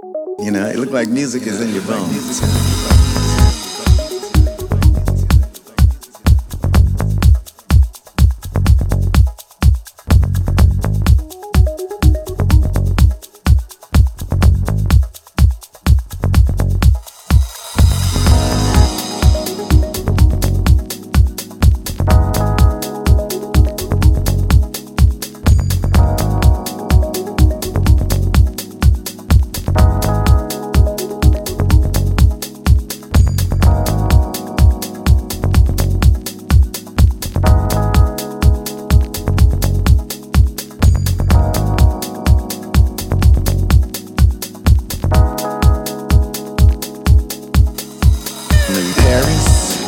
You know, it looked like music is in your bones. Maybe Paris.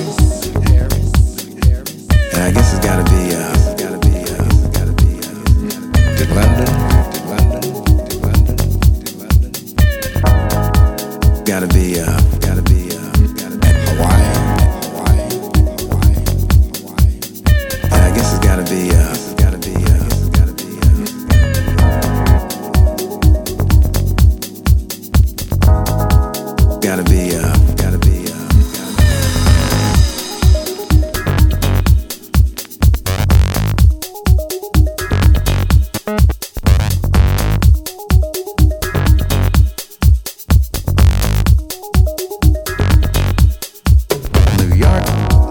And I guess it's gotta be London. Gotta be Hawaii. And I guess it's gotta be New York.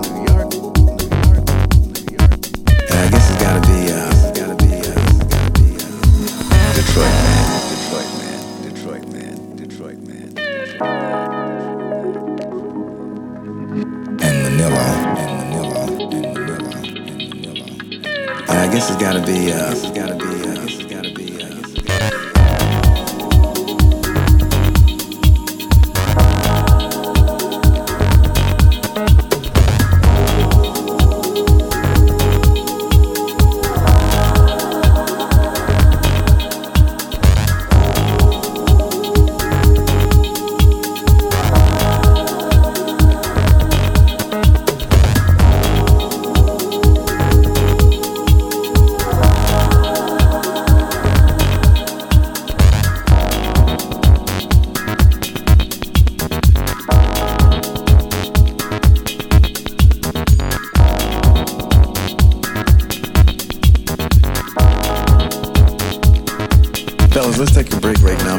And I guess it's gotta be Detroit, man. And Manila. And I guess it's gotta be Fellas, let's take a break right now.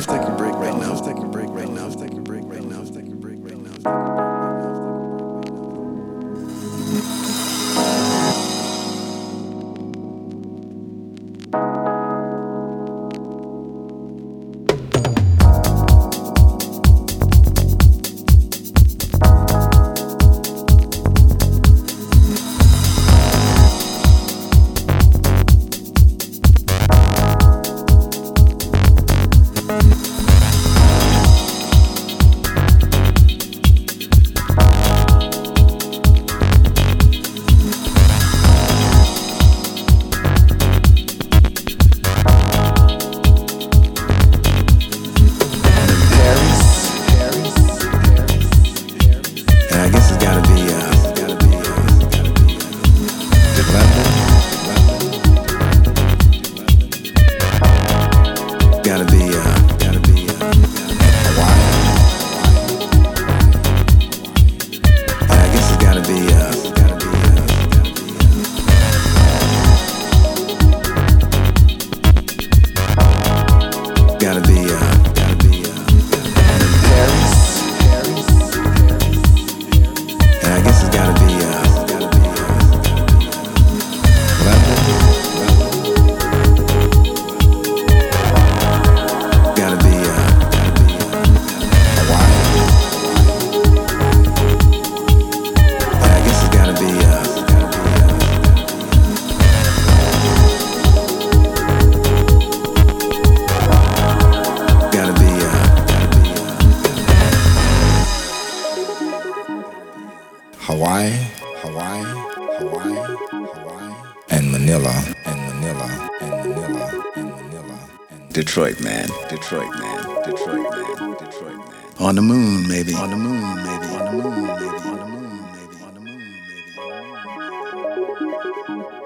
And I guess it's gotta be London. Gotta be Hawaii. And I guess it's gotta be Paris. And I guess it's gotta be London. Gotta be Hawaii. And I guess it's gotta be Hawaii, and Manila. Detroit, man. On the moon, maybe. On the moon, maybe.